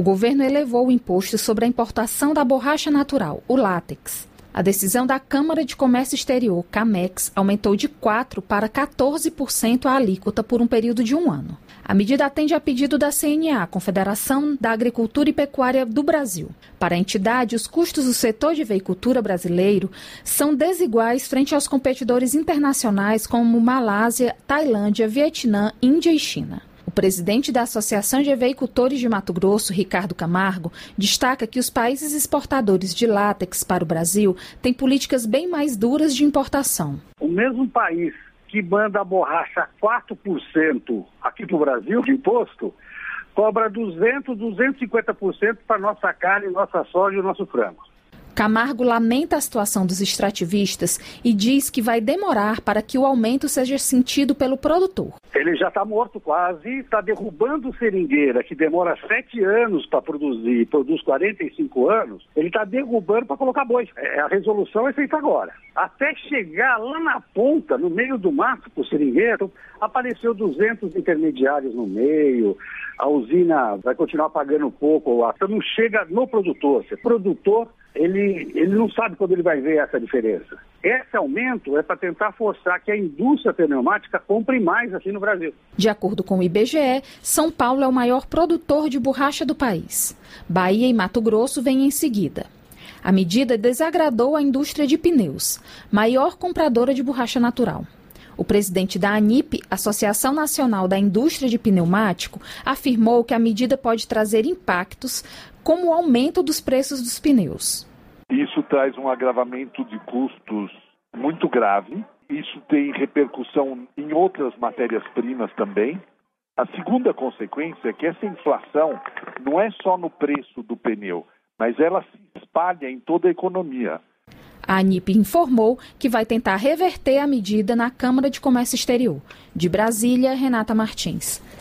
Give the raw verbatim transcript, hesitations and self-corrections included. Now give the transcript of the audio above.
O governo elevou o imposto sobre a importação da borracha natural, o látex. A decisão da Câmara de Comércio Exterior, CAMEX, aumentou de quatro por cento para quatorze por cento a alíquota por um período de um ano. A medida atende a pedido da C N A, Confederação da Agricultura e Pecuária do Brasil. Para a entidade, os custos do setor de veicultura brasileiro são desiguais frente aos competidores internacionais como Malásia, Tailândia, Vietnã, Índia e China. O presidente da Associação de Aveicultores de Mato Grosso, Ricardo Camargo, destaca que os países exportadores de látex para o Brasil têm políticas bem mais duras de importação. O mesmo país que manda a borracha quatro por cento aqui para o Brasil de imposto, cobra duzentos, duzentos e cinquenta por cento para nossa carne, nossa soja e nosso frango. Camargo lamenta a situação dos extrativistas e diz que vai demorar para que o aumento seja sentido pelo produtor. Ele já está morto quase, está derrubando seringueira, que demora sete anos para produzir, produz quarenta e cinco anos, ele está derrubando para colocar boi. É, a resolução é feita agora. Até chegar lá na ponta, no meio do mato, por seringueira, apareceu duzentos intermediários no meio, a usina vai continuar pagando pouco, então não chega no produtor. O produtor, ele, ele não sabe quando ele vai ver essa diferença. Esse aumento é para tentar forçar que a indústria pneumática compre mais aqui no Brasil. De acordo com o I B G E, São Paulo é o maior produtor de borracha do país. Bahia e Mato Grosso vêm em seguida. A medida desagradou a indústria de pneus, maior compradora de borracha natural. O presidente da ANIP, Associação Nacional da Indústria de Pneumático, afirmou que a medida pode trazer impactos, como o aumento dos preços dos pneus. Isso traz um agravamento de custos muito grave. Isso tem repercussão em outras matérias-primas também. A segunda consequência é que essa inflação não é só no preço do pneu, mas ela se espalha em toda a economia. A ANIP informou que vai tentar reverter a medida na Câmara de Comércio Exterior. De Brasília, Renata Martins.